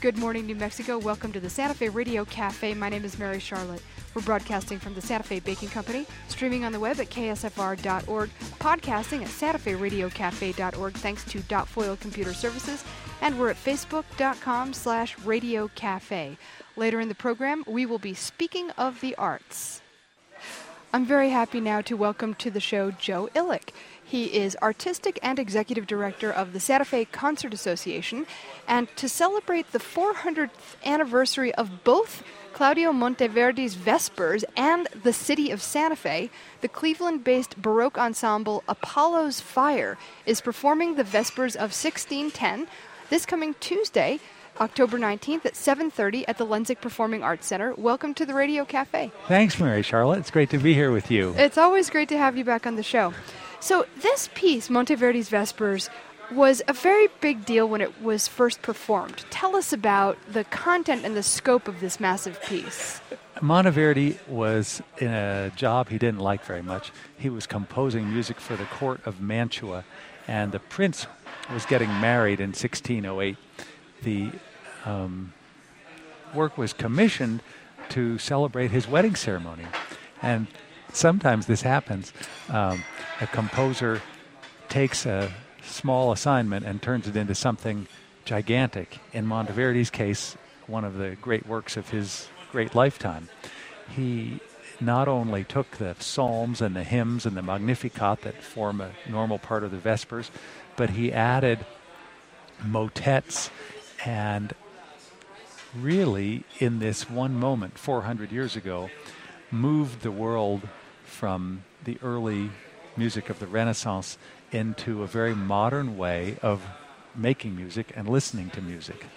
Good morning, New Mexico. Welcome to the Santa Fe Radio Cafe. My name is Mary Charlotte. We're broadcasting from the Santa Fe Baking Company, streaming on the web at ksfr.org, podcasting at santaferadiocafe.org, thanks to Foil Computer Services, and we're at facebook.com/Radio Cafe. Later in the program, we will be speaking of the arts. I'm very happy now to welcome to the show Joe Illick. He is Artistic and Executive Director of the Santa Fe Concert Association, and to celebrate the 400th anniversary of both Claudio Monteverdi's Vespers and the City of Santa Fe, the Cleveland-based Baroque ensemble Apollo's Fire is performing the Vespers of 1610 this coming Tuesday, October 19th at 7:30 at the Lenzik Performing Arts Center. Welcome to the Radio Cafe. Thanks, Mary Charlotte. It's great to be here with you. It's always great to have you back on the show. So this piece, Monteverdi's Vespers, was a very big deal when it was first performed. Tell us about the content and the scope of this massive piece. Monteverdi was in a job he didn't like very much. He was composing music for the court of Mantua, and the prince was getting married in 1608. The work was commissioned to celebrate his wedding ceremony. And sometimes this happens. A composer takes a small assignment and turns it into something gigantic. In Monteverdi's case, one of the great works of his great lifetime. He not only took the psalms and the hymns and the Magnificat that form a normal part of the Vespers, but he added motets, and really, in this one moment, 400 years ago, moved the world from the early music of the Renaissance into a very modern way of making music and listening to music.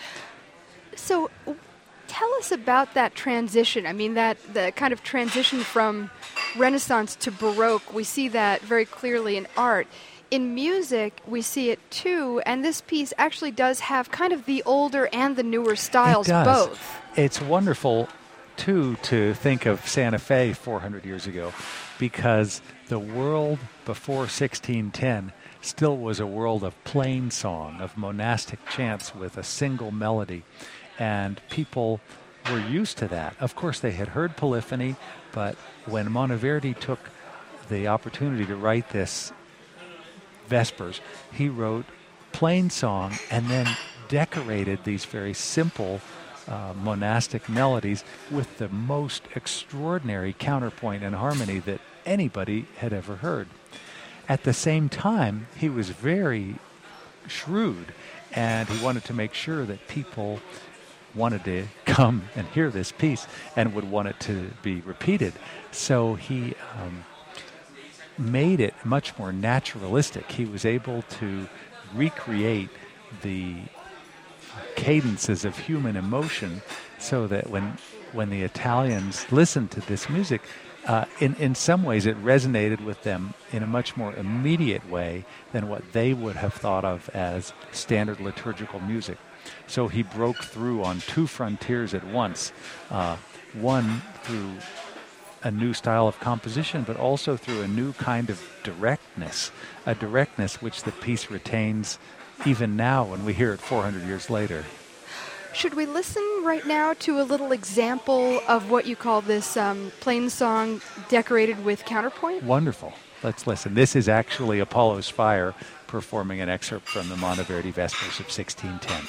So tell us about that transition. I mean, the kind of transition from Renaissance to Baroque. We see that very clearly in art. In music, we see it too, and this piece actually does have kind of the older and the newer styles both. It's wonderful, too, to think of Santa Fe 400 years ago, because the world before 1610 still was a world of plain song, of monastic chants with a single melody, and people were used to that. Of course, they had heard polyphony, but when Monteverdi took the opportunity to write this Vespers, he wrote plain song and then decorated these very simple monastic melodies with the most extraordinary counterpoint and harmony that anybody had ever heard. At the same time, he was very shrewd, and he wanted to make sure that people wanted to come and hear this piece and would want it to be repeated. So he made it much more naturalistic. He was able to recreate the cadences of human emotion so that when the Italians listened to this music, in some ways it resonated with them in a much more immediate way than what they would have thought of as standard liturgical music. So he broke through on two frontiers at once, one through a new style of composition, but also through a new kind of directness, a directness which the piece retains even now when we hear it 400 years later. Should we listen right now to a little example of what you call this plain song decorated with counterpoint? Wonderful. Let's listen. This is actually Apollo's Fire performing an excerpt from the Monteverdi Vespers of 1610.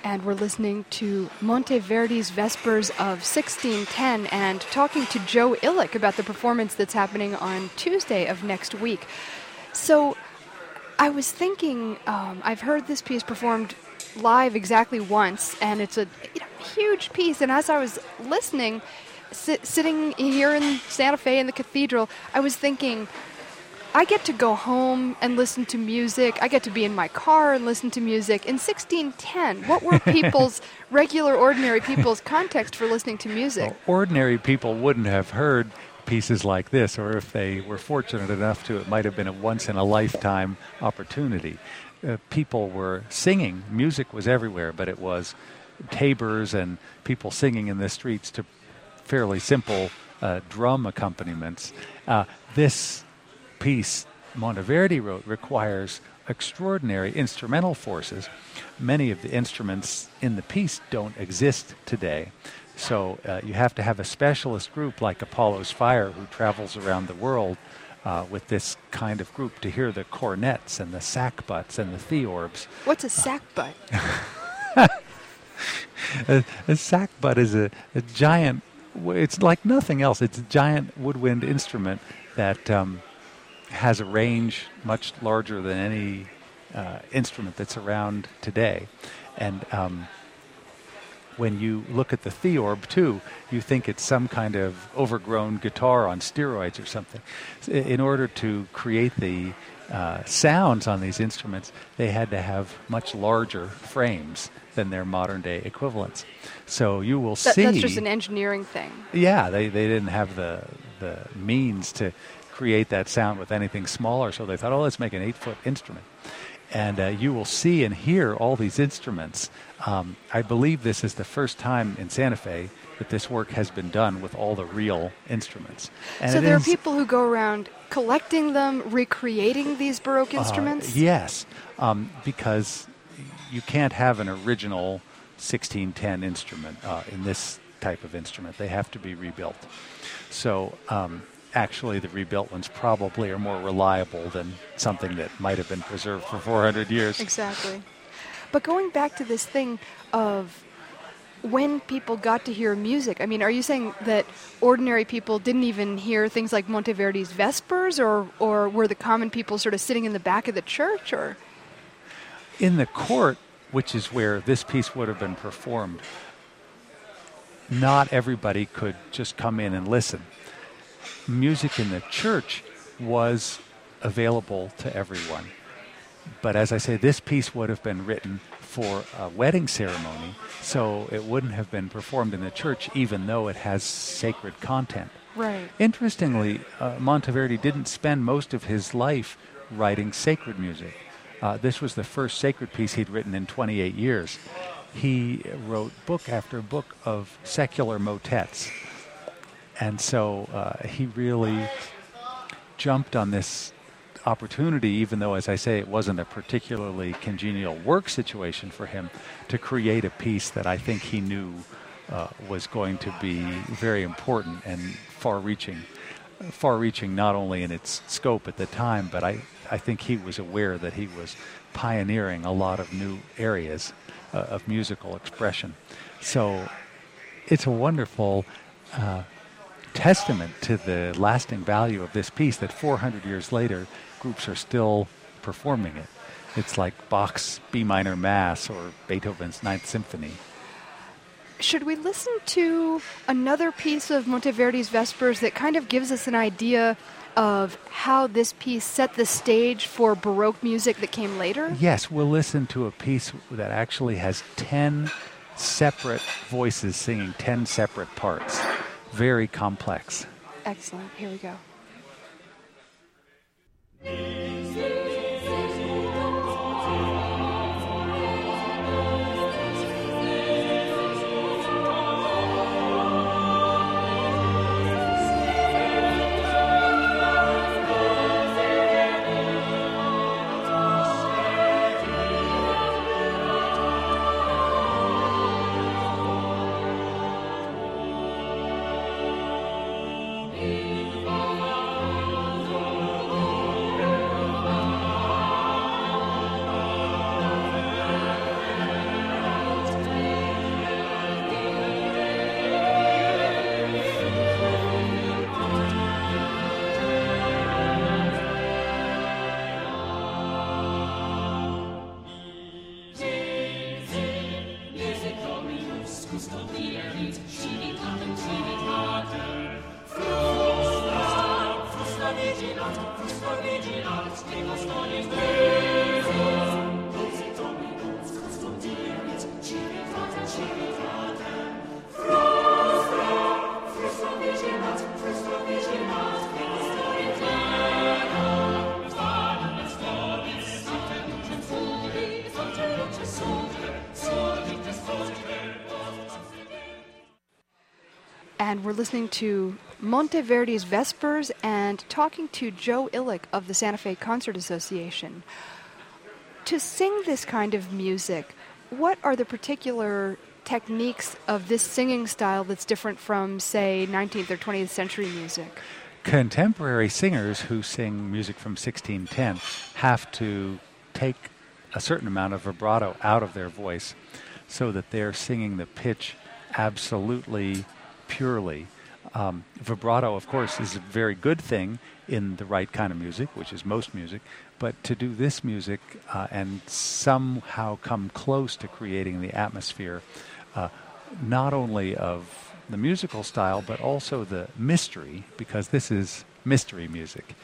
and we're listening to Monteverdi's Vespers of 1610 and talking to Joe Illick about the performance that's happening on Tuesday of next week. So I was thinking, I've heard this piece performed live exactly once, and it's a huge piece, and as I was listening, sitting here in Santa Fe in the cathedral, I was thinking, I get to go home and listen to music. I get to be in my car and listen to music. In 1610, what were people's, ordinary people's context for listening to music? Well, ordinary people wouldn't have heard pieces like this, or if they were fortunate enough to, it might have been a once-in-a-lifetime opportunity. People were singing. Music was everywhere, but it was tabors and people singing in the streets to fairly simple drum accompaniments. This piece Monteverdi wrote requires extraordinary instrumental forces. Many of the instruments in the piece don't exist today. So you have to have a specialist group like Apollo's Fire who travels around the world with this kind of group to hear the cornets and the sackbuts and the theorbs. What's a sackbut? A sackbut is a giant, it's like nothing else. It's a giant woodwind instrument that has a range much larger than any instrument that's around today. And when you look at the theorb, too, you think it's some kind of overgrown guitar on steroids or something. In order to create the sounds on these instruments, they had to have much larger frames than their modern-day equivalents. So you will see... That's just an engineering thing. Yeah, they didn't have the means to create that sound with anything smaller, so they thought, oh, let's make an 8-foot instrument. And you will see and hear all these instruments. I believe this is the first time in Santa Fe that this work has been done with all the real instruments. And so there are people who go around collecting them, recreating these Baroque instruments? Yes, because you can't have an original 1610 instrument in this type of instrument. They have to be rebuilt. So actually the rebuilt ones probably are more reliable than something that might have been preserved for 400 years. Exactly. But going back to this thing of when people got to hear music, I mean, are you saying that ordinary people didn't even hear things like Monteverdi's Vespers, or were the common people sort of sitting in the back of the church? Or in the court, which is where this piece would have been performed, not everybody could just come in and listen. Music in the church was available to everyone. But as I say, this piece would have been written for a wedding ceremony, so it wouldn't have been performed in the church, even though it has sacred content. Right. Interestingly, Monteverdi didn't spend most of his life writing sacred music. This was the first sacred piece he'd written in 28 years. He wrote book after book of secular motets. And so he really jumped on this opportunity, even though, as I say, it wasn't a particularly congenial work situation for him, to create a piece that I think he knew was going to be very important and far-reaching not only in its scope at the time, but I think he was aware that he was pioneering a lot of new areas of musical expression. So it's a wonderful testament to the lasting value of this piece that 400 years later, groups are still performing it. It's like Bach's B minor Mass or Beethoven's Ninth Symphony. Should we listen to another piece of Monteverdi's Vespers that kind of gives us an idea of how this piece set the stage for Baroque music that came later? Yes, we'll listen to a piece that actually has 10 separate voices singing 10 separate parts. Very complex. Excellent. Here we go. And we're listening to Monteverdi's Vespers and talking to Joe Illick of the Santa Fe Concert Association. To sing this kind of music, what are the particular techniques of this singing style that's different from, say, 19th or 20th century music? Contemporary singers who sing music from 1610 have to take a certain amount of vibrato out of their voice so that they're singing the pitch absolutely purely. Vibrato, of course, is a very good thing in the right kind of music, which is most music, but to do this music and somehow come close to creating the atmosphere, not only of the musical style, but also the mystery, because this is mystery music.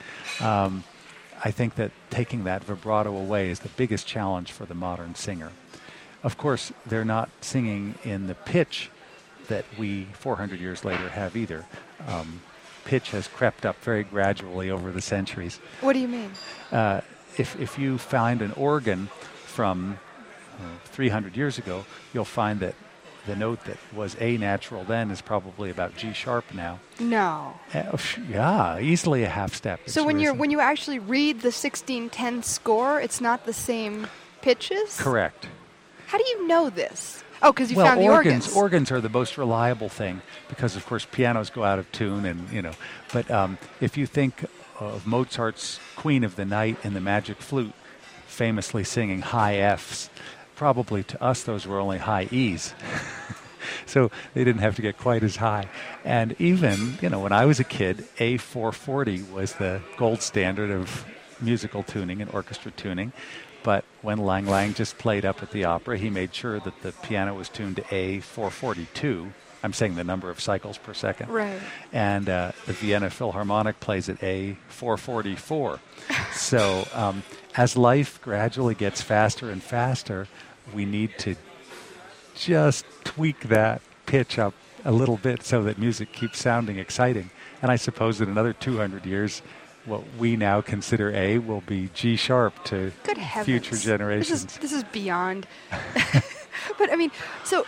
I think that taking that vibrato away is the biggest challenge for the modern singer. Of course, they're not singing in the pitch that we 400 years later have either. Pitch has crept up very gradually over the centuries. What do you mean? If you find an organ from 300 years ago, you'll find that the note that was A natural then is probably about G sharp now. No. Yeah, easily a half step. So when you actually read the 1610 score, it's not the same pitches? Correct. How do you know this? Oh, because you found the organs. Organs are the most reliable thing because, of course, pianos go out of tune, and But if you think of Mozart's Queen of the Night and the Magic Flute, famously singing high Fs, probably to us those were only high Es. So they didn't have to get quite as high. And even, when I was a kid, A440 was the gold standard of musical tuning and orchestra tuning. But when Lang Lang just played up at the opera, he made sure that the piano was tuned to A442. I'm saying the number of cycles per second. Right. And the Vienna Philharmonic plays at A444. So as life gradually gets faster and faster, we need to just tweak that pitch up a little bit so that music keeps sounding exciting. And I suppose in another 200 years, what we now consider A will be G sharp to future generations. This is beyond. But I mean, so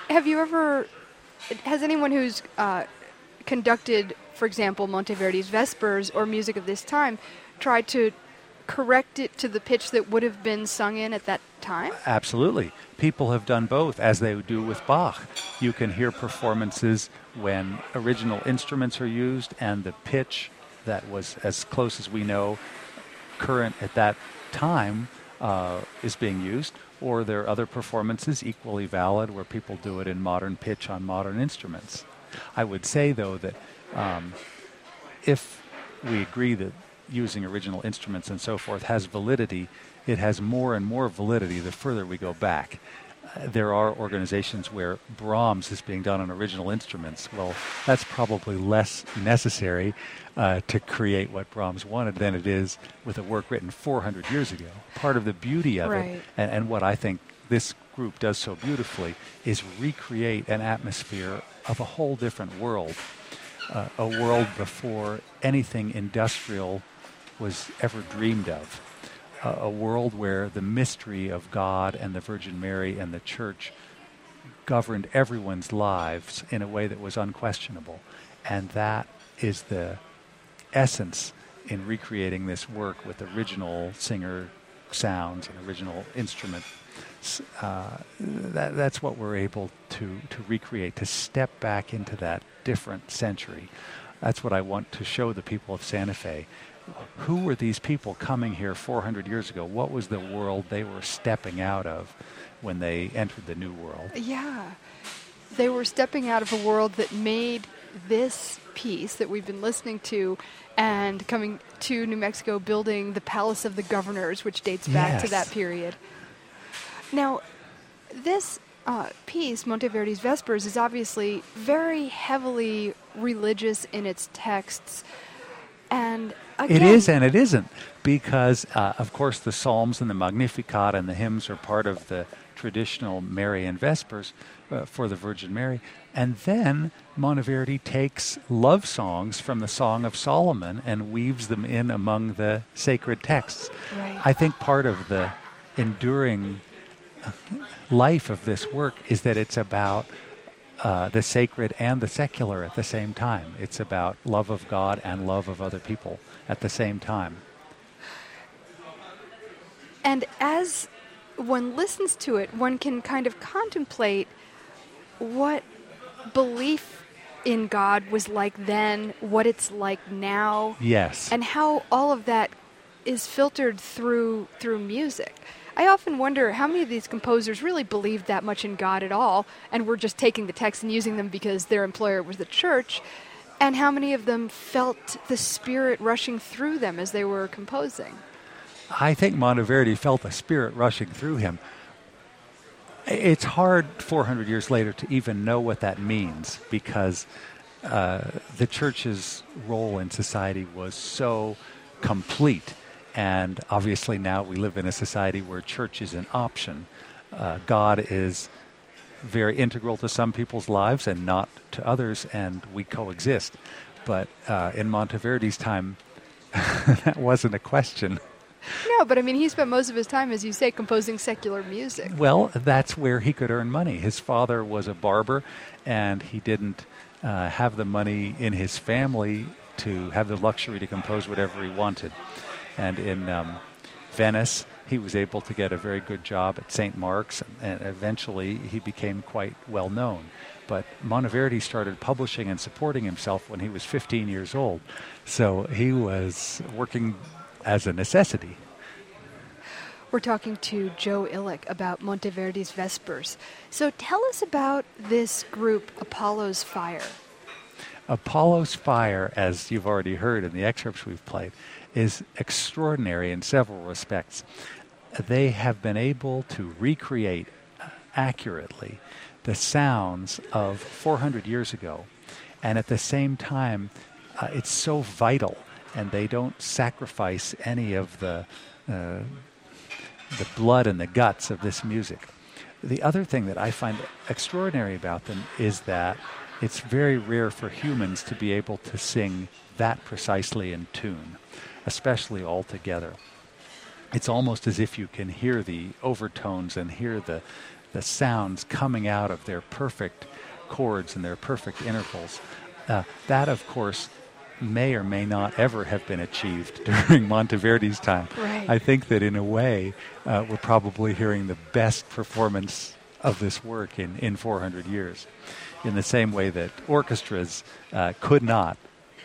has anyone who's conducted, for example, Monteverdi's Vespers or music of this time, tried to correct it to the pitch that would have been sung in at that time? Absolutely. People have done both, as they do with Bach. You can hear performances when original instruments are used and the pitch that was, as close as we know, current at that time is being used, or there are other performances equally valid where people do it in modern pitch on modern instruments. I would say, though, that if we agree that using original instruments and so forth has validity, it has more and more validity the further we go back. There are organizations where Brahms is being done on original instruments. Well, that's probably less necessary to create what Brahms wanted than it is with a work written 400 years ago. Part of the beauty of it, and what I think this group does so beautifully, is recreate an atmosphere of a whole different world, a world before anything industrial was ever dreamed of. A world where the mystery of God and the Virgin Mary and the Church governed everyone's lives in a way that was unquestionable. And that is the essence in recreating this work with original singer sounds and original instrument. That's what we're able to recreate, to step back into that different century. That's what I want to show the people of Santa Fe. Who were these people coming here 400 years ago? What was the world they were stepping out of when they entered the New World? Yeah. They were stepping out of a world that made this piece that we've been listening to and coming to New Mexico, building the Palace of the Governors, which dates back to that period. Now, this piece, Monteverdi's Vespers, is obviously very heavily religious in its texts. And again, it is and it isn't, because, of course, the Psalms and the Magnificat and the hymns are part of the traditional Marian Vespers for the Virgin Mary. And then Monteverdi takes love songs from the Song of Solomon and weaves them in among the sacred texts. Right. I think part of the enduring life of this work is that it's about the sacred and the secular at the same time. It's about love of God and love of other people at the same time. And as one listens to it, one can kind of contemplate what belief in God was like then, what it's like now. Yes. And how all of that is filtered through music. I often wonder how many of these composers really believed that much in God at all and were just taking the texts and using them because their employer was the church, and how many of them felt the Spirit rushing through them as they were composing. I think Monteverdi felt the Spirit rushing through him. It's hard 400 years later to even know what that means because the church's role in society was so complete. And obviously now we live in a society where church is an option. God is very integral to some people's lives and not to others, and we coexist. But in Monteverdi's time, that wasn't a question. No, but I mean, he spent most of his time, as you say, composing secular music. Well, that's where he could earn money. His father was a barber, and he didn't have the money in his family to have the luxury to compose whatever he wanted. And in Venice, he was able to get a very good job at St. Mark's, and eventually he became quite well known. But Monteverdi started publishing and supporting himself when he was 15 years old. So he was working as a necessity. We're talking to Joe Illick about Monteverdi's Vespers. So tell us about this group, Apollo's Fire. Apollo's Fire, as you've already heard in the excerpts we've played, is extraordinary in several respects. They have been able to recreate accurately the sounds of 400 years ago, and at the same time, it's so vital, and they don't sacrifice any of the blood and the guts of this music. The other thing that I find extraordinary about them is that it's very rare for humans to be able to sing that precisely in tune, especially all together. It's almost as if you can hear the overtones and hear the sounds coming out of their perfect chords and their perfect intervals. That, of course, may or may not ever have been achieved during Monteverdi's time. Right. I think that in a way, we're probably hearing the best performance of this work in 400 years. In the same way that orchestras could not,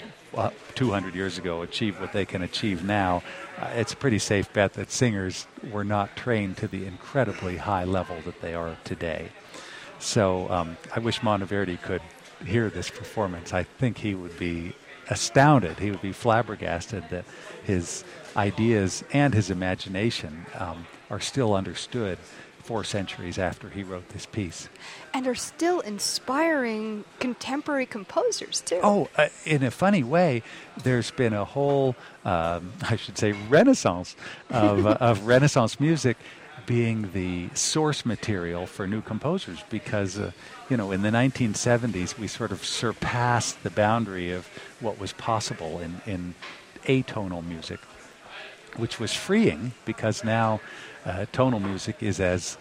200 years ago, achieve what they can achieve now, it's a pretty safe bet that singers were not trained to the incredibly high level that they are today. So I wish Monteverdi could hear this performance. I think he would be astounded. He would be flabbergasted that his ideas and his imagination are still understood 4 centuries after he wrote this piece. And are still inspiring contemporary composers, too. Oh, in a funny way, there's been a whole, I should say, renaissance of Renaissance music being the source material for new composers because, in the 1970s, we sort of surpassed the boundary of what was possible in atonal music, which was freeing because now tonal music is as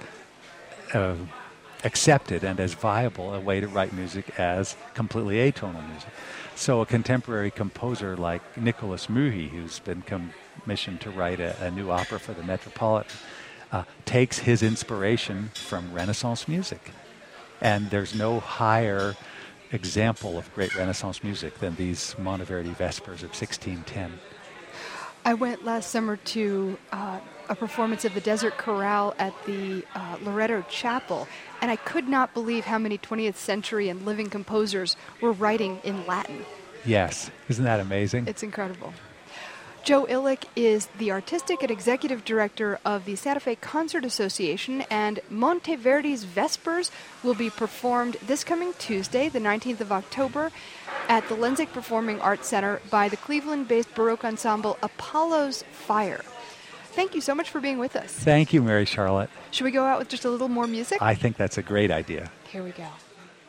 accepted and as viable a way to write music as completely atonal music. So a contemporary composer like Nicolas Mouhy, who's been commissioned to write a new opera for the Metropolitan, takes his inspiration from Renaissance music. And there's no higher example of great Renaissance music than these Monteverdi Vespers of 1610. I went last summer to a performance of the Desert Chorale at the Loretto Chapel, and I could not believe how many 20th century and living composers were writing in Latin. Yes. Isn't that amazing? It's incredible. Joe Illick is the artistic and executive director of the Santa Fe Concert Association, and Monteverdi's Vespers will be performed this coming Tuesday, the 19th of October, at the Lenzik Performing Arts Center by the Cleveland-based Baroque ensemble Apollo's Fire. thank you so much for being with us. Thank you, Mary Charlotte. Should we go out with just a little more music? I think that's a great idea. Here we go.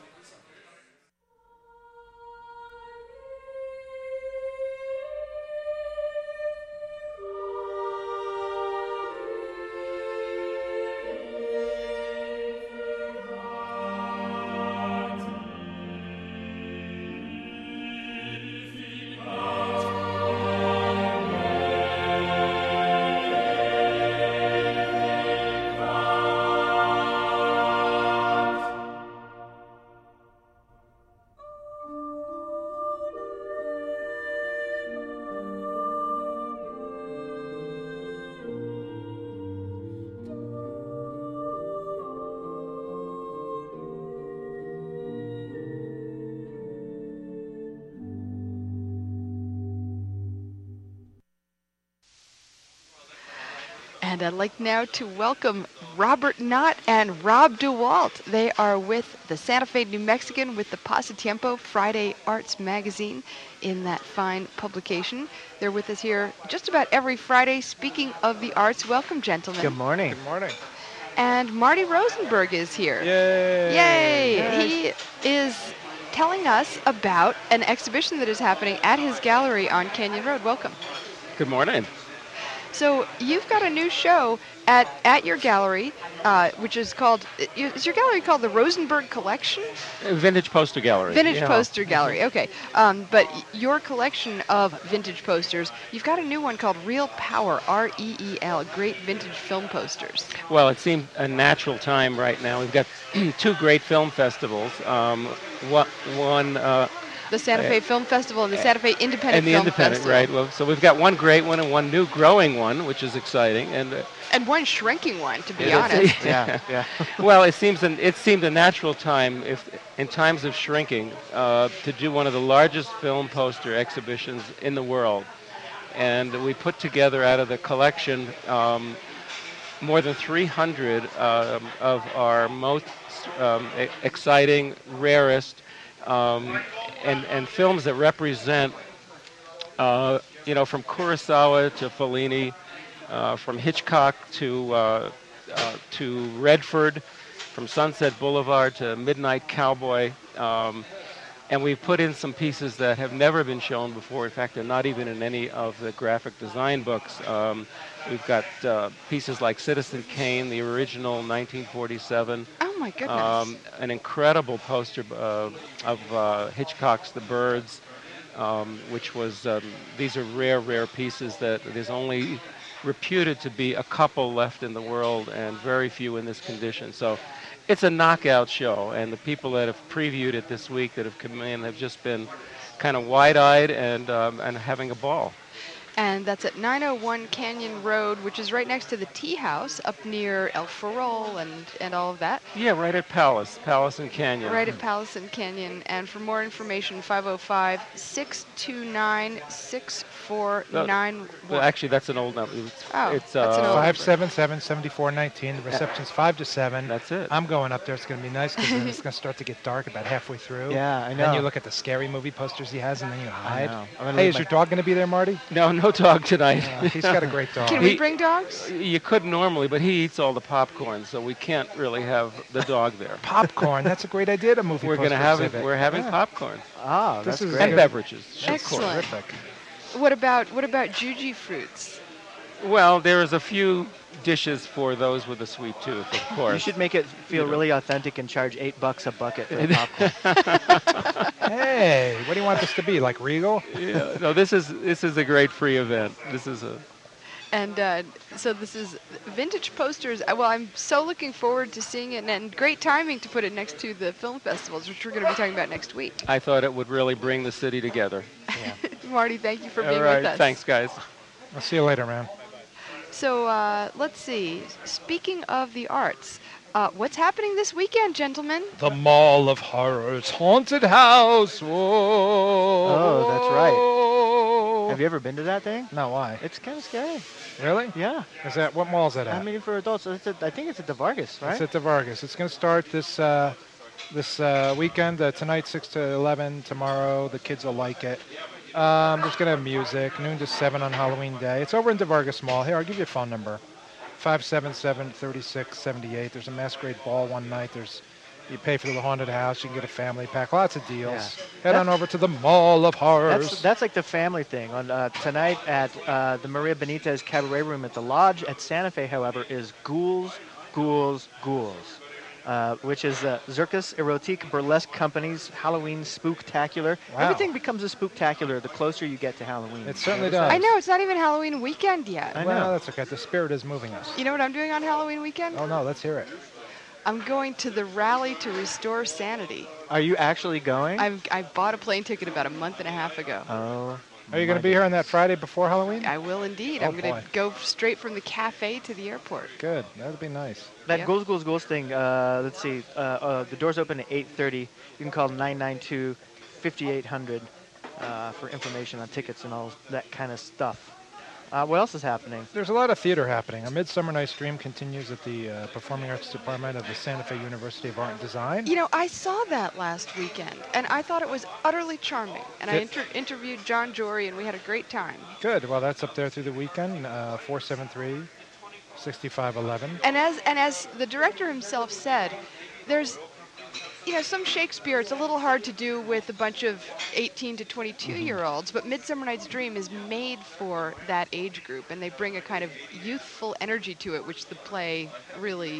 And I'd like now to welcome Robert Knott and Rob DeWalt. They are with the Santa Fe New Mexican with the Pasatiempo Friday Arts Magazine in that fine publication. They're with us here just about every Friday speaking of the arts. Welcome, gentlemen. Good morning. Good morning. And Marty Rosenberg is here. Yay! Yay! He is telling us about an exhibition that is happening at his gallery on Canyon Road. Welcome. Good morning. So you've got a new show at your gallery, which is called, is your gallery called the Rosenberg Collection? Vintage Poster Gallery. Vintage Poster Gallery, okay. But your collection of vintage posters, you've got a new one called Real Power, R-E-E-L, Great Vintage Film Posters. Well, it seemed a natural time right now. We've got two great film festivals. One The Santa Fe Film Festival and the Santa Fe Independent and the Film Independent, Festival. right. Well, so we've got one great one and one new growing one, which is exciting. And one shrinking one, to be Yeah, honest. Yeah. Well, it seemed a natural time, if in times of shrinking, to do one of the largest film poster exhibitions in the world. And we put together out of the collection more than 300 of our most exciting, rarest, and films that represent, from Kurosawa to Fellini, from Hitchcock to Redford, from Sunset Boulevard to Midnight Cowboy, and we've put in some pieces that have never been shown before. In fact, they're not even in any of the graphic design books. We've got pieces like Citizen Kane, the original 1947. Oh my goodness. An incredible poster of Hitchcock's The Birds, which was, these are rare pieces that there's only reputed to be a couple left in the world and very few in this condition. So it's a knockout show, and the people that have previewed it this week that have come in have just been kind of wide-eyed and having a ball. And that's at 901 Canyon Road, which is right next to the Tea House up near El Farol and all of that. Yeah, right at Palace and Canyon. Right at Palace and Canyon. And for more information, 505-629-6491. Well, actually, that's an old number. That's an old number. 577-7419. The reception's 5 to 7. That's it. I'm going up there. It's going to be nice because then it's going to start to get dark about halfway through. Yeah, I know. Then you look at the scary movie posters he has, and then you hide. know. Hey, is your dog going to be there, Marty? No dog tonight. He's got a great dog. Can we bring dogs? You could normally, but he eats all the popcorn, so we can't really have the dog there. Popcorn. That's a great idea to movie We're poster going to have exhibit. it. We're having Yeah. popcorn Ah, This that's is great. and beverages. Excellent. Terrific. What about Juji fruits? Well, there's a few dishes for those with a sweet tooth, of course. You should make it feel really authentic and charge $8 a bucket for the popcorn. Hey, what do you want this to be? Like Regal? Yeah, no, this is a great free event. And so this is vintage posters. Well, I'm so looking forward to seeing it, and great timing to put it next to the film festivals, which we're going to be talking about next week. I thought it would really bring the city together. Marty, thank you for being All right, with us. thanks, guys. I'll see you later, man. So let's see. Speaking of the arts, what's happening this weekend, gentlemen? The Mall of Horrors Haunted House. Whoa. Oh, that's right. Have you ever been to that thing? No, why? It's kind of scary. Really? Yeah. Is that what mall is that at? I mean, for adults, I think it's at the Vargas, right? It's at the Vargas. It's going to start this weekend. Tonight, 6 to 11. Tomorrow, the kids will like it. There's going to have music, noon to 7 on Halloween Day. It's over in DeVargas Mall. Here, I'll give you a phone number, 577-3678. There's a masquerade ball one night. You pay for the haunted house. You can get a family pack. Lots of deals. Head on over to the Mall of Horrors. That's like the family thing. On tonight at the Maria Benitez Cabaret Room at the Lodge at Santa Fe, however, is Ghouls, Ghouls, Ghouls, which is Zirkus Erotique Burlesque Company's Halloween Spooktacular. Wow. Everything becomes a spooktacular the closer you get to Halloween. It certainly does. I know, it's not even Halloween weekend yet. I know. Well, that's okay. The spirit is moving us. You know what I'm doing on Halloween weekend? Oh, no, let's hear it. I'm going to the Rally to Restore Sanity. Are you actually going? I bought a plane ticket about a month and a half ago. Oh. Are you going to be here on that Friday before Halloween? I will indeed. Oh, I'm going boy. to go straight from the cafe to the airport. Good. That would be nice. That Yep. Ghouls, Ghouls, Ghouls thing, let's see. The doors open at 8:30. You can call 992-5800 for information on tickets and all that kind of stuff. What else is happening? There's a lot of theater happening. A Midsummer Night's Dream continues at the Performing Arts Department of the Santa Fe University of Art and Design. You know, I saw that last weekend, and I thought it was utterly charming. And I Good. interviewed John Jory, and we had a great time. Good. Well, that's up there through the weekend, 473-6511. And as the director himself said, there's, some Shakespeare, it's a little hard to do with a bunch of 18 to 22-year-olds, but Midsummer Night's Dream is made for that age group, and they bring a kind of youthful energy to it, which the play really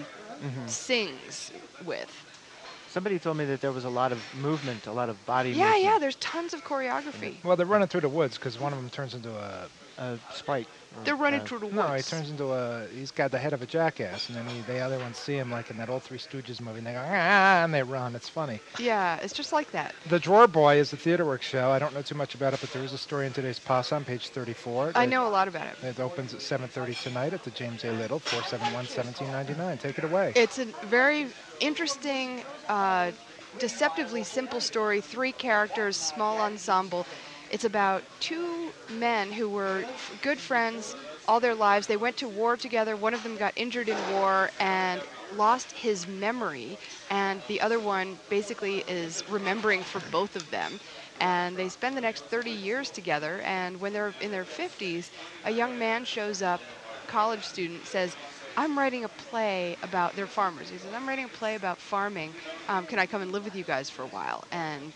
sings with. Somebody told me that there was a lot of movement, a lot of body Yeah, movement. yeah, there's tons of choreography. Well, they're running through the woods because one of them turns into a... Sprite. They're running through the woods. No, he turns into he's got the head of a jackass, and then the other ones see him like in that old Three Stooges movie, and they go, ah, and they run. It's funny. Yeah, it's just like that. The Drawer Boy is the TheaterWorks show. I don't know too much about it, but there is a story in today's PASA on page 34. I know a lot about it. It opens at 7:30 tonight at the James A. Little, 471-1799. Take it away. It's a very interesting, deceptively simple story, 3 characters, small ensemble. It's about 2 men who were good friends all their lives. They went to war together. One of them got injured in war and lost his memory, and the other one basically is remembering for both of them. And they spend the next 30 years together, and when they're in their 50s, a young man shows up, college student, says, I'm writing a play about, they're farmers. He says, I'm writing a play about farming. Can I come and live with you guys for a while? And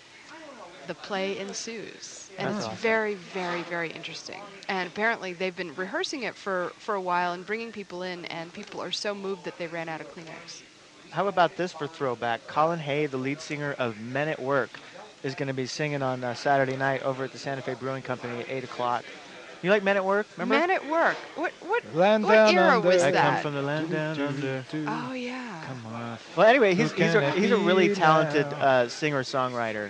the play ensues. And That's it's awesome. very, very, very interesting. And apparently they've been rehearsing it for a while and bringing people in, and people are so moved that they ran out of Kleenex. How about this for throwback? Colin Hay, the lead singer of Men at Work, is going to be singing on Saturday night over at the Santa Fe Brewing Company at 8 o'clock. You like Men at Work? Remember? Men at Work. What Land what down era under. was I that? come from the land down under. Oh, yeah. Come on. Well, anyway, he's a really be talented now? singer-songwriter.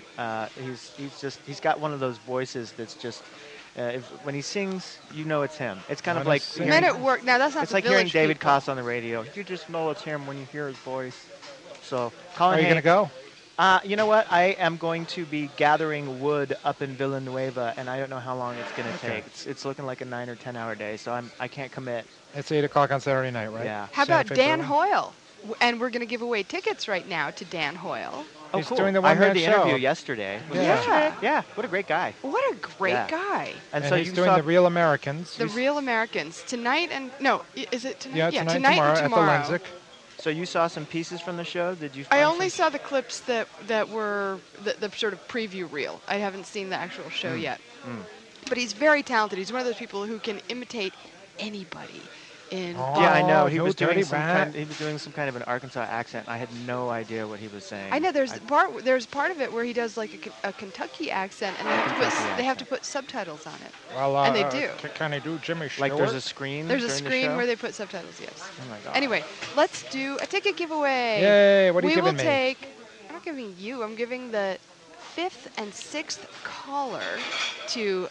He's got one of those voices that's just when he sings, you know it's him. It's kind of Wanna like sing? Men at Work. Now, that's not it's the like hearing Village David people. Koss on the radio. You just know it's him when you hear his voice. So, Colin Are you Hay, going to go? you know what? I am going to be gathering wood up in Villanueva, and I don't know how long it's going to Okay. take. It's looking like a 9 or 10 hour day, so I can't commit. It's 8 o'clock on Saturday night, right? Yeah. How Santa about Fe Dan Brewing? Hoyle? And we're going to give away tickets right now to Dan Hoyle. Oh, He's cool. doing the I heard one-man the show. interview yesterday. Was it Yeah. yesterday? Yeah. What a great guy. What a great Yeah. guy. And, And so he's you doing saw the Real Americans. The Real Americans. Tonight and... No, is it tonight? Yeah, tonight and tonight tomorrow and tomorrow. at the Lensic. So you saw some pieces from the show? Did you? I find only some? saw the clips that were the sort of preview reel. I haven't seen the actual show yet. But he's very talented. He's one of those people who can imitate anybody. In Oh. Yeah, I know. Oh, He no was dirty doing some rat. he was doing some kind of an Arkansas accent. I had no idea what he was saying. I know there's part of it where he does like a Kentucky accent, and they have to put subtitles on it. Well, And they do. Can he do Jimmy Stewart? Like there's a screen. There's a during the screen show? where they put subtitles. Yes. Oh my god. Anyway, let's do a ticket giveaway. Yay, what are you we will giving me? take. I'm not giving you. I'm giving the 5th and 6th caller to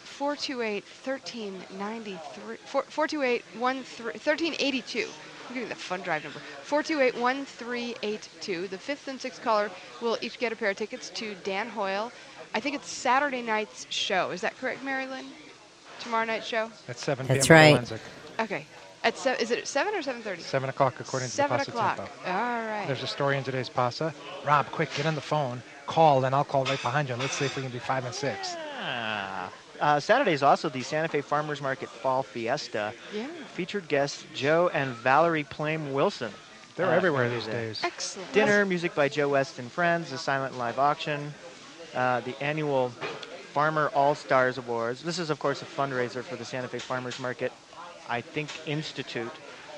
428-1393. 428-1382. I'm giving the fun drive number. 428-1382. The 5th and 6th caller will each get a pair of tickets to Dan Hoyle. I think it's Saturday night's show. Is that correct, Mary Lynn? Tomorrow night's show? At 7 That's p.m. right. at the Lensic. Okay. Is it at 7 or 7:30? 7 o'clock according to the 7 Pasa o'clock. Tempo. All right. There's a story in today's Pasa. Rob, quick, get on the phone. Call, and I'll call right behind you. Let's see if we can do 5 and 6. Ah. Saturday is also the Santa Fe Farmers Market Fall Fiesta. Yeah. Featured guests Joe and Valerie Plame Wilson. They're everywhere gonna be these there. days. Excellent. Dinner, music by Joe West and Friends, a silent live auction, the annual Farmer All-Stars Awards. This is, of course, a fundraiser for the Santa Fe Farmers Market, I think, Institute.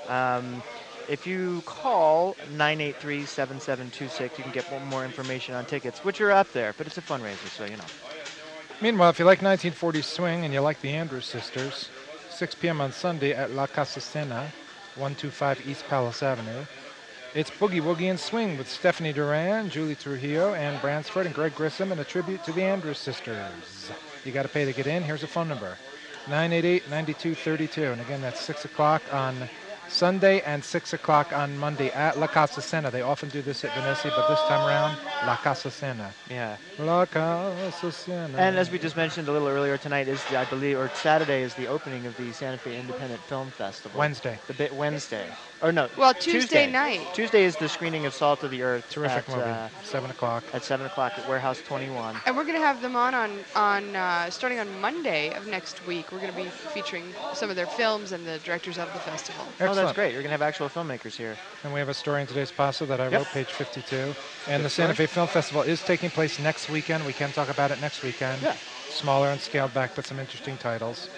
If you call 983-7726, you can get more information on tickets, which are up there, but it's a fundraiser, so you know. Meanwhile, if you like 1940s swing and you like the Andrews Sisters, 6 p.m. on Sunday at La Casa Cena, 125 East Palace Avenue. It's Boogie Woogie and Swing with Stephanie Duran, Julie Trujillo, Ann Bransford, and Greg Grissom, and a tribute to the Andrews Sisters. You got to pay to get in. Here's a phone number, 988-9232. And again, that's 6 o'clock on Sunday and 6 o'clock on Monday at La Casa Cena. They often do this at Venecia, but this time around, La Casa Cena. Yeah. La Casa Cena. And as we just mentioned a little earlier, tonight is, I believe, or Saturday is the opening of the Santa Fe Independent Film Festival. Wednesday. Wednesday. Or no. Well, Tuesday night. Tuesday is the screening of Salt of the Earth. Terrific movie. 7 o'clock. At 7 o'clock at Warehouse 21. And we're going to have them on starting on Monday of next week. We're going to be featuring some of their films and the directors of the festival. Excellent. Oh, that's great. You're going to have actual filmmakers here. And we have a story in today's Paso that I wrote, page 52. And the Santa story. Fe Film Festival is taking place next weekend. We can talk about it next weekend. Yeah. Smaller and scaled back, but some interesting titles.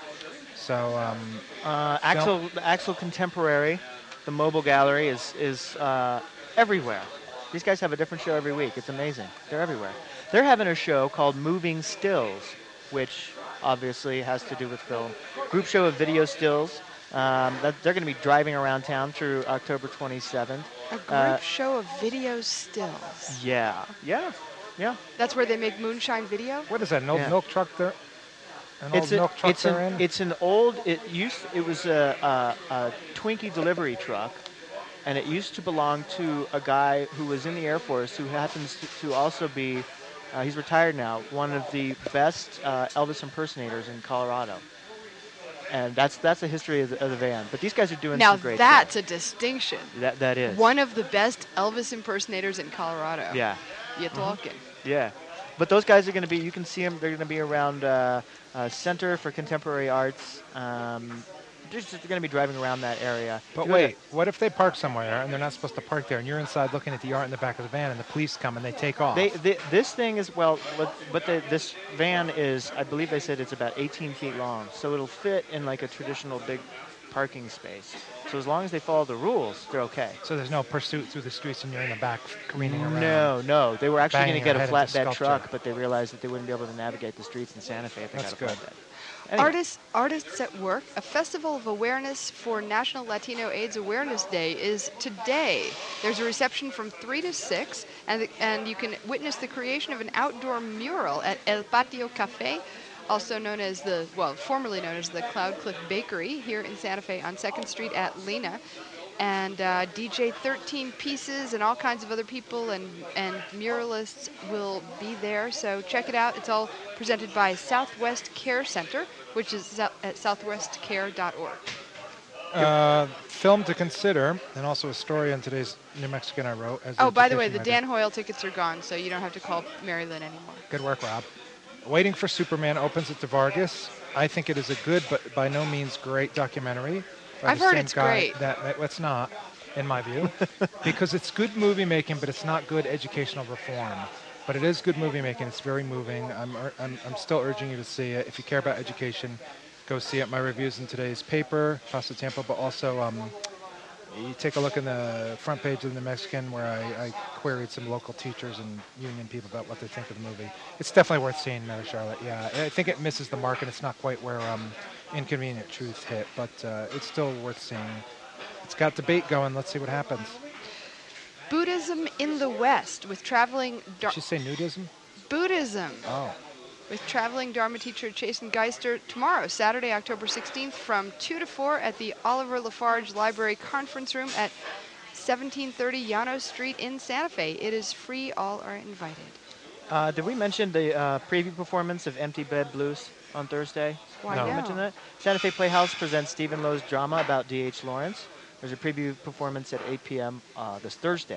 So, Axel Contemporary, the mobile gallery, is everywhere. These guys have a different show every week. It's amazing. They're everywhere. They're having a show called Moving Stills, which obviously has to do with film. Group show of video stills. They're going to be driving around town through October 27th. A group show of video stills. Yeah. That's where they make moonshine video? what is that, an old milk truck there? An old milk truck they're in? It's an old. It was a Twinkie delivery truck, and it used to belong to a guy who was in the Air Force, who happens to also be. He's retired now. One of the best Elvis impersonators in Colorado. And that's the history of the van. But these guys are doing some great Now that's stuff. a distinction. That is. One of the best Elvis impersonators in Colorado. Yeah. You're talking. Yeah. But those guys are going to be, you can see them, they're going to be around Center for Contemporary Arts. They're going to be driving around that area. But wait, what if they park somewhere and they're not supposed to park there, and you're inside looking at the art in the back of the van, and the police come and they take off? This thing is, this van is, I believe they said it's about 18 feet long, so it'll fit in like a traditional big parking space. So as long as they follow the rules, they're okay. So there's no pursuit through the streets and you're in the back careening around? No. They were actually going to get a banging your head into flatbed sculpture. truck, but they realized that they wouldn't be able to navigate the streets in Santa Fe if they That's got a good. flatbed. Anyway. Artists at Work, a festival of awareness for National Latino AIDS Awareness Day, is today. There's a reception from 3 to 6, and you can witness the creation of an outdoor mural at El Patio Cafe, also known as formerly known as the Cloud Cliff Bakery, here in Santa Fe on 2nd Street at Lena. And DJ 13 Pieces and all kinds of other people and muralists will be there. So check it out. It's all presented by Southwest Care Center, which is at southwestcare.org. Film to consider, and also a story on today's New Mexican I wrote. By the way, the Dan Hoyle tickets are gone, so you don't have to call Mary Lynn anymore. Good work, Rob. Waiting for Superman opens at the Vargas. I think it is a good but by no means great documentary. I've heard it's great. It's not, in my view, because it's good movie making, but it's not good educational reform. But it is good movie making. It's very moving. I'm still urging you to see it. If you care about education, go see it. My review's in today's paper, Paso Tiempo, but also you take a look in the front page of the New Mexican where I queried some local teachers and union people about what they think of the movie. It's definitely worth seeing, Charlotte. Yeah, I think it misses the mark, and it's not quite where Inconvenient Truth hit, but it's still worth seeing. It's got debate going. Let's see what happens. Buddhism in the West with traveling... Did you say nudism? Buddhism. Oh. With traveling Dharma teacher Chasen Geister tomorrow, Saturday, October 16th, from 2 to 4 at the Oliver Lafarge Library Conference Room at 1730 Llanos Street in Santa Fe. It is free. All are invited. Did we mention the preview performance of Empty Bed Blues on Thursday? Why No. no? Did we mention that? Santa Fe Playhouse presents Stephen Lowe's drama about D.H. Lawrence. There's a preview performance at 8 p.m. This Thursday.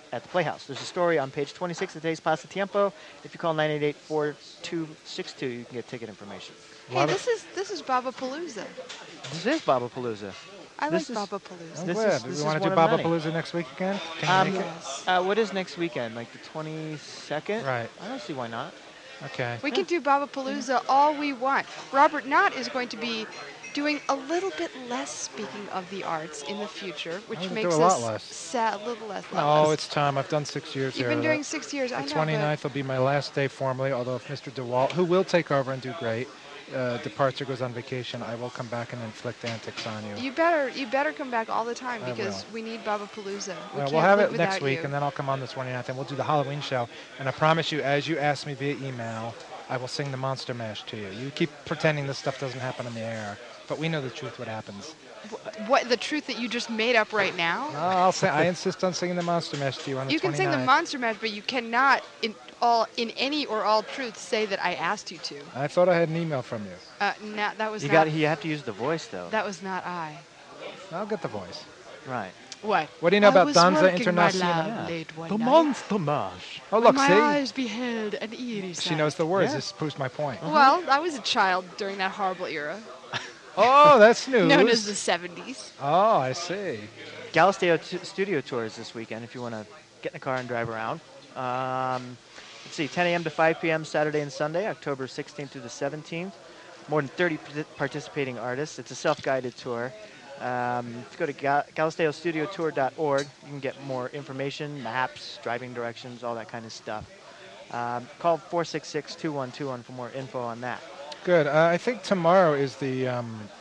at the Playhouse. There's a story on page 26 of today's Pasatiempo. If you call 988-4262, you can get ticket information. Hey, this is Babapalooza. This is Babapalooza. I This like is- Babapalooza. I'm This glad. is- Do this we is want to do one of many. Babapalooza next week again? Can you make it? Yes. What is next weekend? Like the 22nd? Right. I don't see why not. Okay. We can do Babapalooza all we want. Robert Knott is going to be doing a little bit less speaking of the arts in the future, which gonna makes do a lot us less. sad, a little less. Oh, it's time. I've done 6 years You've here. been doing 6 years. I The know, 29th will be my last day formally, although if Mr. DeWalt, who will take over and do great, departs or goes on vacation, I will come back and inflict antics on you. but you better come back all the time I because will. we need Babapalooza. We We'll can't have live it next without week, you. and then I'll come on the 29th, and we'll do the Halloween show. And I promise you, as you ask me via email, I will sing the Monster Mash to you. You keep pretending this stuff doesn't happen in the air, but we know the truth what happens. What the truth that you just made up right now? No, I'll say I insist on singing the Monster Mash to you on the 29th. You can sing the Monster Mash, but you cannot, in any or all truth, say that I asked you to. I thought I had an email from you. No, that was You not. you have to use the voice though. That was not I. I'll get the voice. Right. What? What do you know I about was Danza working, my Internacional? love, late one The night. Monster Mash. Oh, When look, my see? eyes beheld an eerie sight. She knows the words. Yeah. This proves my point. Well, I was a child during that horrible era, Oh, that's news. known as the 70s. Oh, I see. Galisteo Studio Tours this weekend if you want to get in a car and drive around. Let's see, 10 a.m. to 5 p.m. Saturday and Sunday, October 16th through the 17th. More than 30 participating artists. It's a self-guided tour. If you go to galisteostudiotour.org, you can get more information, maps, driving directions, all that kind of stuff. Call 466-2121 for more info on that. Good. I think tomorrow is the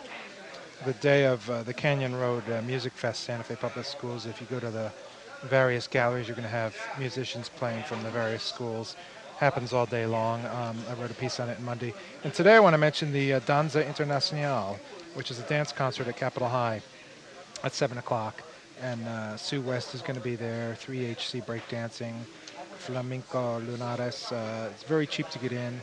day of the Canyon Road Music Fest, Santa Fe Public Schools. If you go to the various galleries, you're going to have musicians playing from the various schools. Happens all day long. I wrote a piece on it Monday. And today I want to mention the Danza Internacional, which is a dance concert at Capitol High at 7 o'clock. And Sue West is going to be there, 3HC breakdancing, Flamenco Lunares. It's very cheap to get in,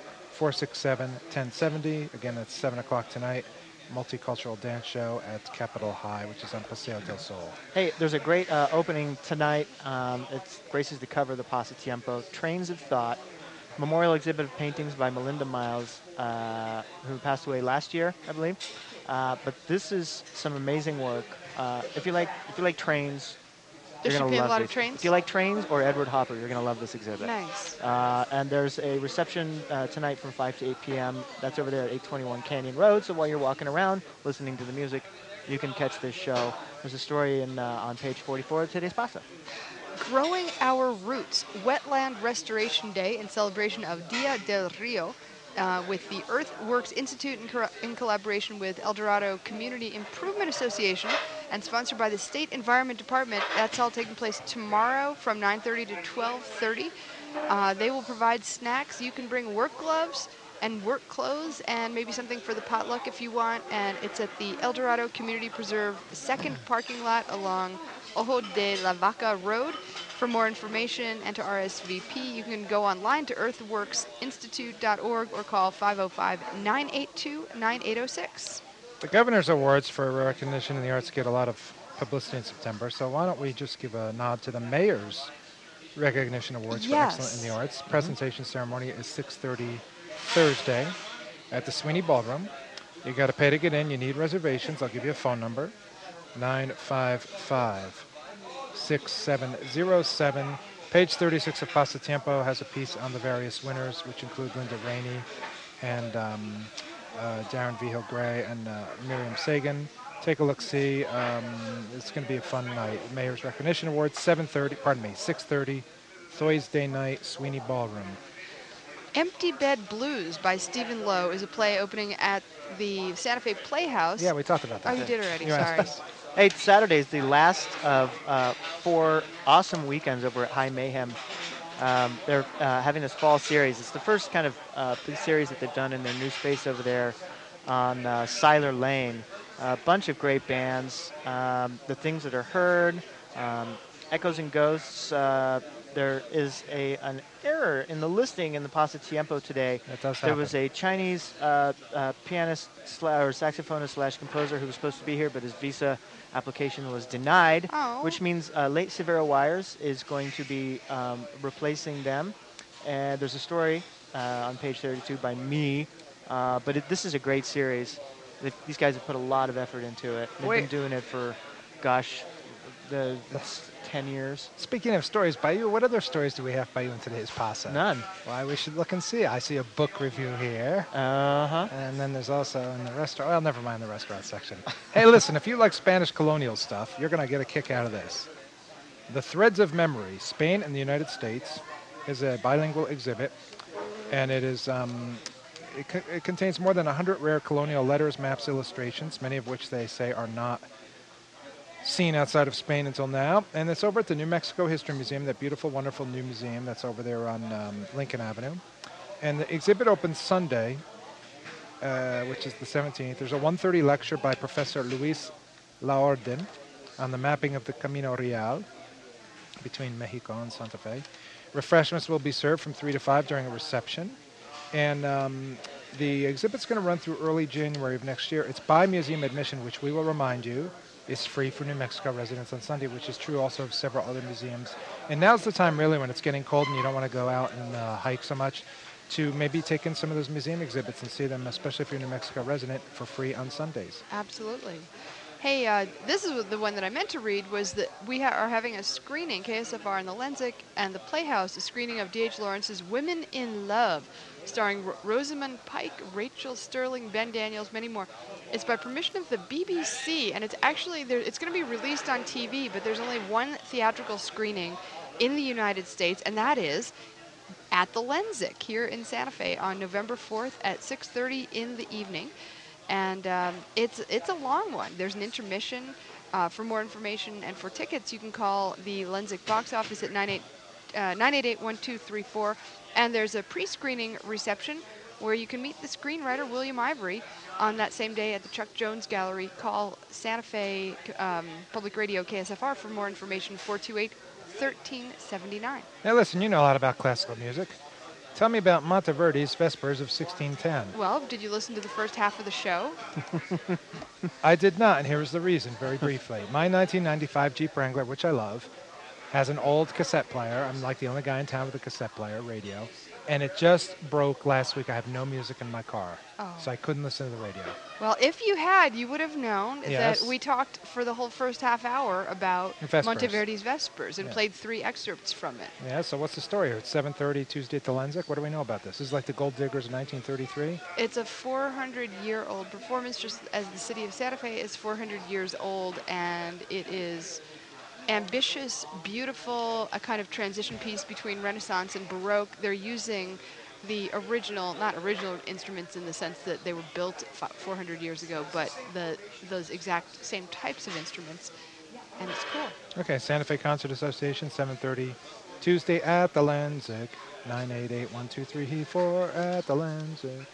467-1070. Again, it's 7 o'clock tonight. Multicultural dance show at Capitol High, which is on Paseo del Sol. Hey, there's a great opening tonight. It graces the cover of the Pasatiempo. Trains of Thought, memorial exhibit of paintings by Melinda Miles, who passed away last year, I believe. But this is some amazing work. If you like trains, There you're should gonna be a love lot this. of trains. If you like trains or Edward Hopper, you're gonna love this exhibit. Nice. And there's a reception tonight from 5 to 8 p.m. That's over there at 821 Canyon Road. So while you're walking around listening to the music, you can catch this show. There's a story on page 44 of today's Pasta. Growing Our Roots, Wetland Restoration Day in celebration of Dia del Rio, with the Earthworks Institute in collaboration with El Dorado Community Improvement Association and sponsored by the State Environment Department. That's all taking place tomorrow from 9:30 to 12:30. They will provide snacks. You can bring work gloves and work clothes and maybe something for the potluck if you want. And it's at the El Dorado Community Preserve, the second parking lot along Ojo de la Vaca Road. For more information and to RSVP, you can go online to earthworksinstitute.org or call 505-982-9806. The Governor's Awards for recognition in the arts get a lot of publicity in September, so why don't we just give a nod to the Mayor's Recognition Awards for Excellence in the Arts. Presentation ceremony is 6:30 Thursday at the Sweeney Ballroom. You got to pay to get in. You need reservations. I'll give you a phone number, 955-6707. Page 36 of Pasatiempo has a piece on the various winners, which include Linda Rainey and Darren Vigil Gray and Miriam Sagan. Take a look, see. It's going to be a fun night. Mayor's Recognition Awards, 6:30, Thursday night, Sweeney Ballroom. Empty Bed Blues by Stephen Lowe is a play opening at the Santa Fe Playhouse. Yeah, we talked about that. Oh, you did already. You asked Sorry. us. Hey, Saturday is the last of 4 awesome weekends over at High Mayhem. They're having this fall series. It's the first kind of big series that they've done in their new space over there on Siler Lane. A bunch of great bands. The Things That Are Heard, Echoes and Ghosts, there is an error in the listing in the Pasatiempo today. That does There happen. was a Chinese pianist or saxophonist slash composer who was supposed to be here, but his visa application was denied, Oh. which means Late Severo Wires is going to be replacing them. And there's a story on page 32 by me, but this is a great series. These guys have put a lot of effort into it. They've been doing it for, gosh, that's 10 years. Speaking of stories by you, what other stories do we have by you in today's Pasa? None. Why, we should look and see. I see a book review here. Uh-huh. And then there's also in the restaurant. Well, never mind the restaurant section. Hey, listen, if you like Spanish colonial stuff, you're going to get a kick out of this. The Threads of Memory, Spain and the United States, is a bilingual exhibit. And it is... It contains more than 100 rare colonial letters, maps, illustrations, many of which they say are not seen outside of Spain until now. And it's over at the New Mexico History Museum, that beautiful, wonderful new museum that's over there on Lincoln Avenue. And the exhibit opens Sunday, which is the 17th. There's a 1:30 lecture by Professor Luis Laorden on the mapping of the Camino Real between Mexico and Santa Fe. Refreshments will be served from 3 to 5 during a reception. And the exhibit's going to run through early January of next year. It's by museum admission, which we will remind you is free for New Mexico residents on Sunday, which is true also of several other museums. And now's the time, really, when it's getting cold and you don't want to go out and hike so much, to maybe take in some of those museum exhibits and see them, especially if you're a New Mexico resident, for free on Sundays. Absolutely. Hey, this is the one that I meant to read, was that we are having a screening, KSFR in the Lensic and the Playhouse, a screening of D.H. Lawrence's Women in Love, starring Rosamund Pike, Rachel Sterling, Ben Daniels, many more. It's by permission of the BBC, and it's actually, it's going to be released on TV, but there's only one theatrical screening in the United States, and that is at the Lensic here in Santa Fe on November 4th at 6:30 in the evening. And it's a long one. There's an intermission. For more information and for tickets, you can call the Lensic box office at 988-1234. And there's a pre-screening reception where you can meet the screenwriter William Ivory on that same day at the Chuck Jones Gallery. Call Santa Fe Public Radio KSFR for more information, 428-1379. Now listen, you know a lot about classical music. Tell me about Monteverdi's Vespers of 1610. Well, did you listen to the first half of the show? I did not, and here is the reason, very briefly. My 1995 Jeep Wrangler, which I love, has an old cassette player. I'm like the only guy in town with a cassette player, radio. And it just broke last week. I have no music in my car, so I couldn't listen to the radio. Well, if you had, you would have known Yes. that we talked for the whole first half hour about Vespers. Monteverdi's Vespers and Yeah. played 3 excerpts from it. Yeah, so what's the story here? It's 7:30 Tuesday at the Lensic. What do we know about this? This is like the Gold Diggers of 1933? It's a 400-year-old performance, just as the city of Santa Fe is 400 years old, and it is ambitious, beautiful, a kind of transition piece between Renaissance and Baroque. They're using the original, not original instruments in the sense that they were built 400 years ago, but those exact same types of instruments, and it's cool. Okay, Santa Fe Concert Association, 7:30 Tuesday at the Lensic. 988-1234 at the Lensic.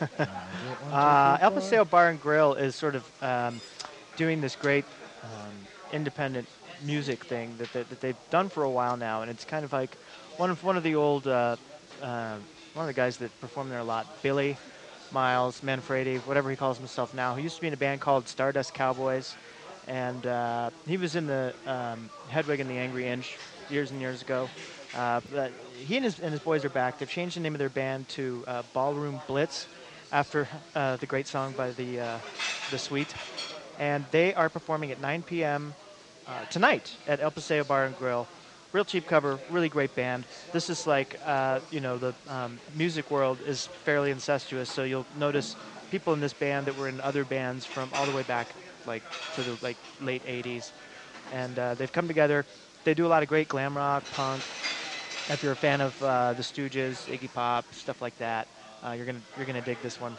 El Paseo Bar and Grill is sort of doing this great independent music thing that they've done for a while now, and it's kind of like one of the old one of the guys that performed there a lot, Billy Miles Manfredi, whatever he calls himself now. He used to be in a band called Stardust Cowboys, and he was in the Hedwig and the Angry Inch years and years ago. But he and his boys are back. They've changed the name of their band to Ballroom Blitz, after the great song by the Sweet, and they are performing at 9 p.m. Tonight at El Paseo Bar and Grill. Real cheap cover, really great band. This is like, the music world is fairly incestuous, so you'll notice people in this band that were in other bands from all the way back, like to the late 80s, and they've come together. They do a lot of great glam rock, punk. If you're a fan of the Stooges, Iggy Pop, stuff like that, you're gonna dig this one.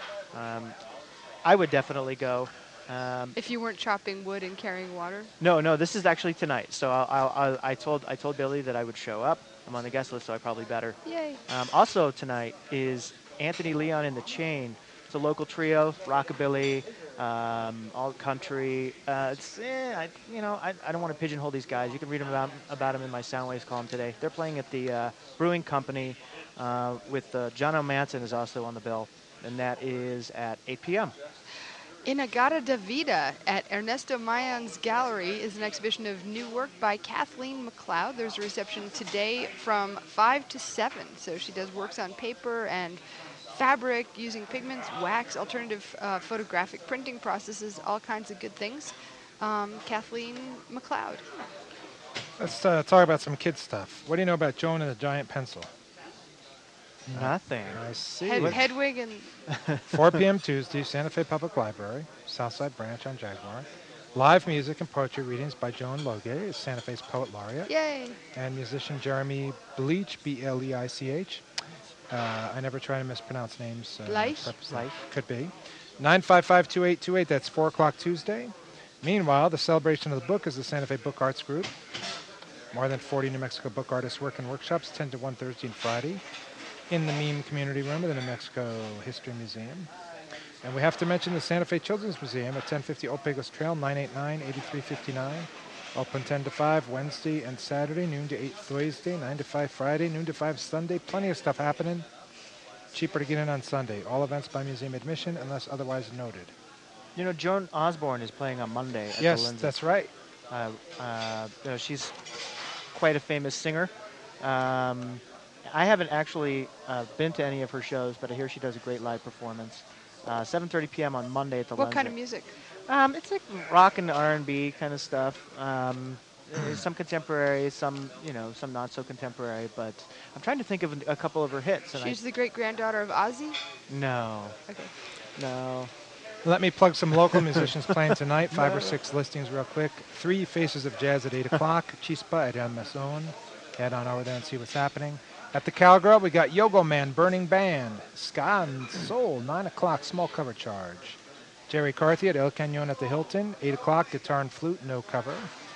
I would definitely go. If you weren't chopping wood and carrying water? No, this is actually tonight. So I told Billy that I would show up. I'm on the guest list, so I probably better. Yay. Also tonight is Anthony Leon and the Chain. It's a local trio, rockabilly, all country. I don't want to pigeonhole these guys. You can read about them in my Soundwaves column today. They're playing at the Brewing Company with John O'Manson is also on the bill, and that is at 8 p.m. Inagata da Vida at Ernesto Mayans Gallery is an exhibition of new work by Kathleen McLeod. There's a reception today from 5 to 7. So she does works on paper and fabric using pigments, wax, alternative photographic printing processes, all kinds of good things. Kathleen McLeod. Let's talk about some kid stuff. What do you know about Joan and the Giant Pencil? Nothing. I see. Hedwig and 4 p.m. Tuesday, Santa Fe Public Library, Southside Branch on Jaguar. Live music and poetry readings by Joan Loge, Santa Fe's Poet Laureate. yay! And musician Jeremy Bleich, B-L-E-I-C-H. I never try to mispronounce names. Bleich? Bleich. Could be. 955-2828, that's 4 o'clock Tuesday. Meanwhile, the celebration of the book is the Santa Fe Book Arts Group. More than 40 New Mexico book artists work in workshops, 10 to 1 Thursday and Friday, in the Meme Community Room of the New Mexico History Museum. And we have to mention the Santa Fe Children's Museum at 1050 Old Pecos Trail, 989-8359. Open 10 to 5 Wednesday and Saturday, noon to 8 Thursday, 9 to 5 Friday, noon to 5 Sunday. Plenty of stuff happening. Cheaper to get in on Sunday. All events by museum admission unless otherwise noted. You know, Joan Osborne is playing on Monday at the Yes, Lindsay. that's right. She's quite a famous singer. I haven't actually been to any of her shows, but I hear she does a great live performance. 7:30 p.m. on Monday at the What Lindsay. kind of music? It's like rock and R&B kind of stuff. Some contemporary, some not so contemporary. But I'm trying to think of a couple of her hits. And She's the great-granddaughter of Ozzy? No. Okay. No. Let me plug some local musicians playing tonight. 5 or 6 listings real quick. 3 Faces of Jazz at 8 o'clock. Chispa at El Mesón. Head on over there and see what's happening. At the Cowgirl, we got Yogo Man, Burning Band. Ska and Soul, 9 o'clock, small cover charge. Jerry Carthy at El Cañon at the Hilton. 8 o'clock, guitar and flute, no cover.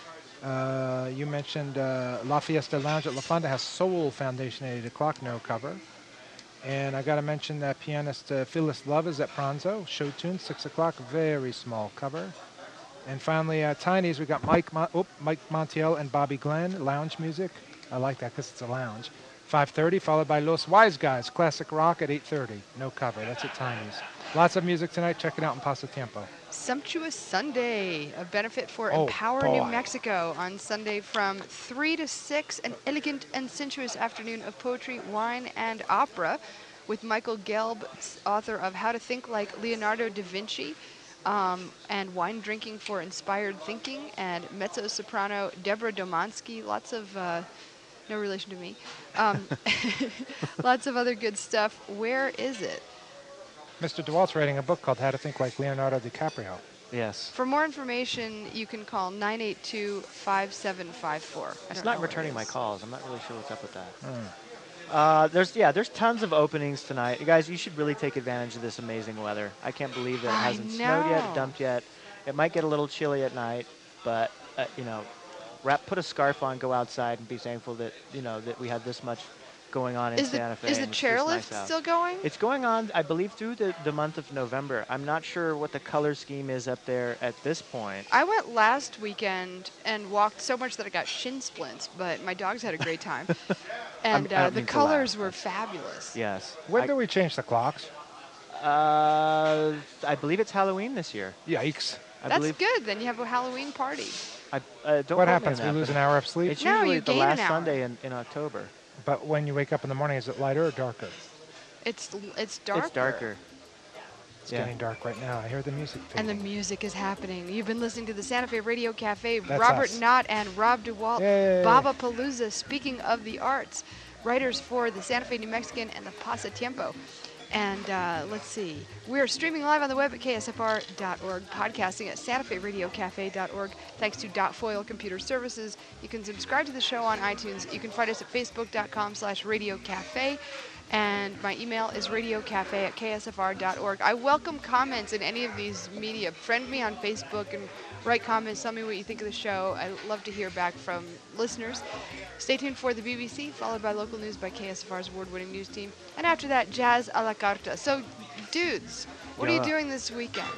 You mentioned La Fiesta Lounge at La Fonda has Soul Foundation at 8 o'clock, no cover. And I got to mention that pianist Phyllis Love is at Pranzo. Show tune, 6 o'clock, very small cover. And finally, Tiny's, we got Mike Montiel and Bobby Glenn, lounge music. I like that because it's a lounge. 5:30, followed by Los Wise Guys, classic rock at 8:30. No cover. That's at Tiny's. Lots of music tonight. Check it out in Paso Tiempo. Sumptuous Sunday, a benefit for Oh, Empower boy. New Mexico on Sunday from 3 to 6, an elegant and sensuous afternoon of poetry, wine, and opera with Michael Gelb, author of How to Think Like Leonardo da Vinci, and Wine Drinking for Inspired Thinking, and mezzo-soprano Deborah Domansky, lots of... no relation to me. Lots of other good stuff. Where is it? Mr. DeWalt's writing a book called How to Think Like Leonardo DiCaprio. Yes. For more information, you can call 982-5754. It's not returning my calls. I'm not really sure what's up with that. There's tons of openings tonight. You guys, you should really take advantage of this amazing weather. I can't believe that it hasn't snowed yet, dumped yet. It might get a little chilly at night, but put a scarf on, go outside, and be thankful that that we had this much going on in Santa Fe. Is the and it's chairlift nice out. still going? It's going on, I believe, through the month of November. I'm not sure what the color scheme is up there at this point. I went last weekend and walked so much that I got shin splints, but my dogs had a great time. And I don't the mean to colors laugh. were fabulous. Yes. When do we change the clocks? I believe it's Halloween this year. Yikes. That's good. Then you have a Halloween party. Don't What quote me happens? on We that, lose but an hour of sleep? It's No, usually you the gain an last hour. Sunday in October. But when you wake up in the morning, is it lighter or darker? It's darker. It's darker. It's getting dark right now. I hear the music And the fading. music is happening. You've been listening to the Santa Fe Radio Cafe. That's Robert us. Knott and Rob DeWalt. Yay. Baba Palooza, speaking of the arts. Writers for the Santa Fe New Mexican and the Paso Tiempo. And let's see. We're streaming live on the web at ksfr.org, podcasting at santaferadiocafe.org. Thanks to Dot Foil Computer Services. You can subscribe to the show on iTunes. You can find us at facebook.com/radiocafe. And my email is radiocafe@ksfr.org. I welcome comments in any of these media. Friend me on Facebook and write comments. Tell me what you think of the show. I love to hear back from listeners. Stay tuned for the BBC, followed by local news by KSFR's award-winning news team. And after that, jazz a la carta. So, dudes, what are you Yeah. doing this weekend?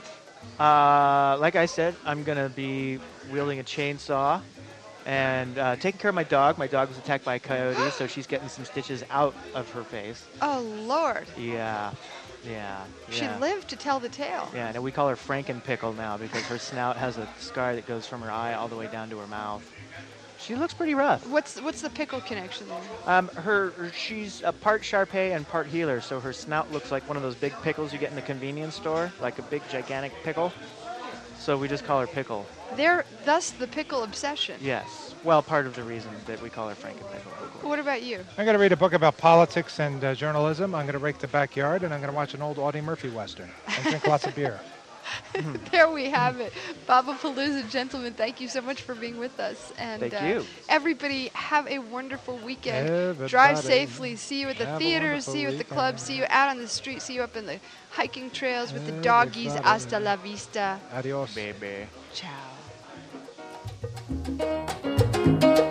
Like I said, I'm going to be wielding a chainsaw and taking care of my dog. My dog was attacked by a coyote, so she's getting some stitches out of her face. Oh, Lord. Yeah. She lived to tell the tale. Yeah, and we call her Frankenpickle now because her snout has a scar that goes from her eye all the way down to her mouth. She looks pretty rough. What's the pickle connection there? She's a part Shar-Pei and part healer, so her snout looks like one of those big pickles you get in the convenience store, like a big gigantic pickle. So we just call her Pickle. Thus the pickle obsession. Yes. Well, part of the reason that we call her Frankenpickle. What about you? I'm going to read a book about politics and journalism. I'm going to rake the backyard, and I'm going to watch an old Audie Murphy Western and drink lots of beer. There we have it. Babapalooza, gentlemen, thank you so much for being with us. And Thank you. Everybody, have a wonderful weekend. Everybody Drive safely. See you at the have a theaters. wonderful See you at the weekend. clubs. See you out on the street. See you up in the hiking trails with the doggies. Everybody. Hasta la vista. Adios. Baby. Ciao.